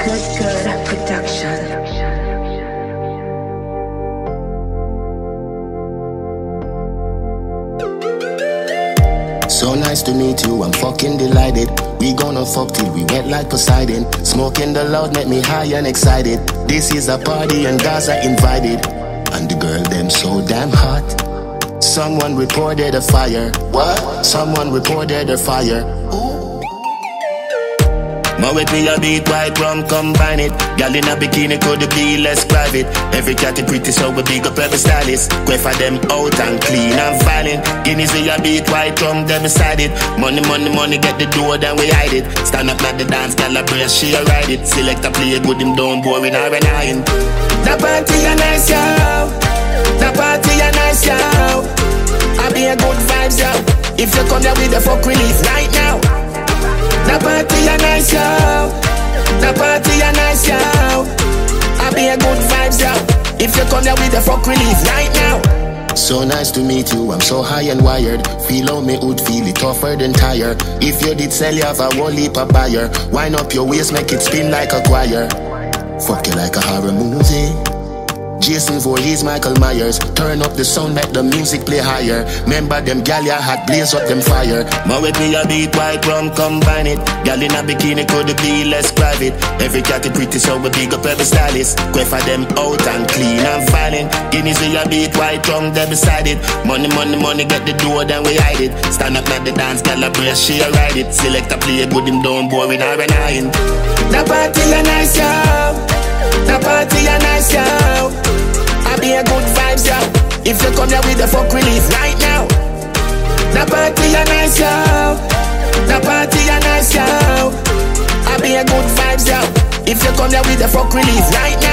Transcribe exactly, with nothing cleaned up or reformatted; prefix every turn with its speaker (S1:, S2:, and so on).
S1: Good, good production.
S2: So nice to meet you, I'm fucking delighted. We gonna fuck till we wet like Poseidon. Smoking the loud make me high and excited. This is a party and Gaza invited. And the girl them so damn hot. Someone reported a fire. What? Someone reported a fire. More with me a beat, white rum, combine it. Girl in a bikini could be less private. Every cat is pretty, so we big up every stylist. Go for them out and clean and violent. Guineas we a beat, white rum, them beside it. Money, money, money, get the door, then we hide it. Stand up at the dance, girl a brace, she a ride it. Select a play good, him down, boring or an iron. The party a nice, yo. The party a nice, yo. I be a good vibes, yo. If you come here with the fuck relief right now. The party a nice, yo. The party a nice, yo. I be a good vibes, yo. If you come here with the fuck relief right now. So nice to meet you, I'm so high and wired. Feel how me would feel it tougher than tire. If you did sell, you have a whole heap of buyer. Wind up your waist, make it spin like a choir. Fuck you like a horror movie. Jason Voorhees, Michael Myers. Turn up the sound, make the music play higher. Remember them gal ya had blaze up them fire. More with me a beat, white rum, combine it. Gal in a bikini could be less private. Every cat is pretty, so we big up every stylist. Go for them out and clean and violent. Guineas we a beat, white rum, them beside it. Money, money, money, get the door, then we hide it. Stand up at the dance, gal a brace, she a ride it. Select a play good, him down, boring or an iron. The party a nice, yo. The party a nice, yo. I be a good vibes, yo. If you come here with the fuck relief right now. The party a nice, yo. The party a nice, yo. I be a good vibes, yo. If you come here with the fuck relief right now.